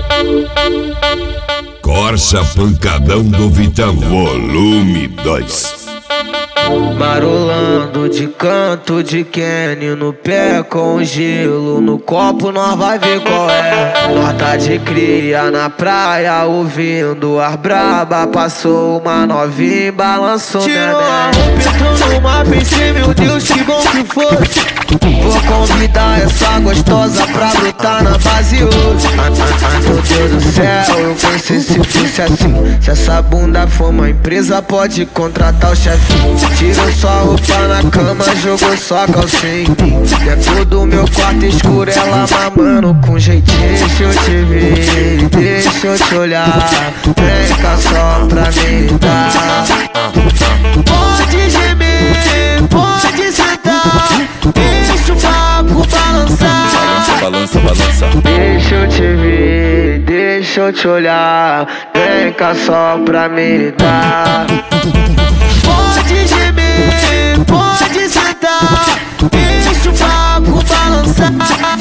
Corsa Pancadão do Vitão, volume 2. Marolando de canto de Kenny no pé com gelo no copo, nós vai ver qual é. Nós tá de cria na praia ouvindo ar braba, passou uma novinha e balançou minha tirou a roupa, entrou numa, pensei, meu Deus, que bom que fosse. Vou convidar essa gostosa pra brotar na base hoje. Meu Deus do céu, eu pensei se fosse assim. Se essa bunda for uma empresa, pode contratar o chefinho. Tirou sua roupa na cama, jogou sua calcinha em mim. Dentro do meu quarto escuro, ela mamando com jeitinho. Deixa eu te ver, deixa eu te olhar. Vem cá só pra me dar. Pode gemer, pode sentar, deixa o papo balançar. Balança, balança. Deixa eu te ver, deixa eu te olhar. Vem cá só pra me dar. Pode gemer, pode sentar, deixa o papo balançar.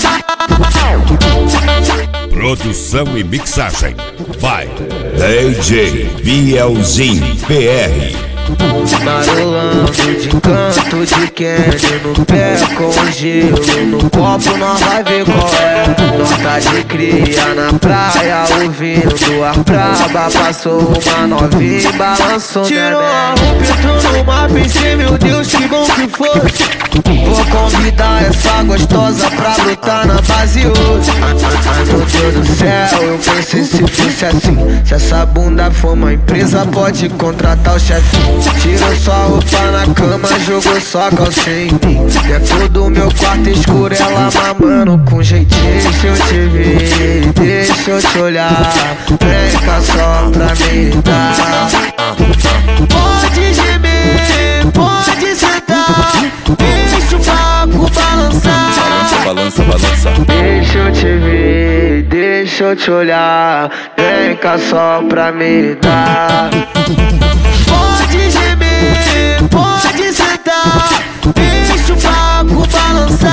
Produção e mixagem vai DJ Bielzinho PR. Marolando de canto de Kenny no pé com gelo no copo, nós vai ver qual é. Nós tá de cria na praia ouvindo ar braba, passou uma novinha e balançou minha Tirou a neck. roupa, entrou numa, pensei, meu Deus, que bom que fosse. Vou convidar essa gostosa pra brotar na base hoje. Meu Deus do céu, eu pensei se fosse assim. Se essa bunda for uma empresa, pode contratar o chefinho. Tirou sua roupa na cama, jogou sua calcinha em mim. Dentro do meu quarto escuro, ela mamando com jeitinho. Deixa eu te ver, deixa eu te olhar. Vem cá só pra me dar. Pode gemer, pode sentar, deixa o papo balançar. Balança, balança. Deixa eu te ver, deixa eu te olhar. Vem cá só pra me dar. Pode gemer, pode sentar, deixa o papo balançar.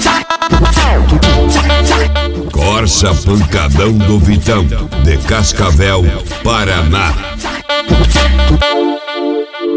Corsa Pancadão do Vitão, de Cascavel, Paraná.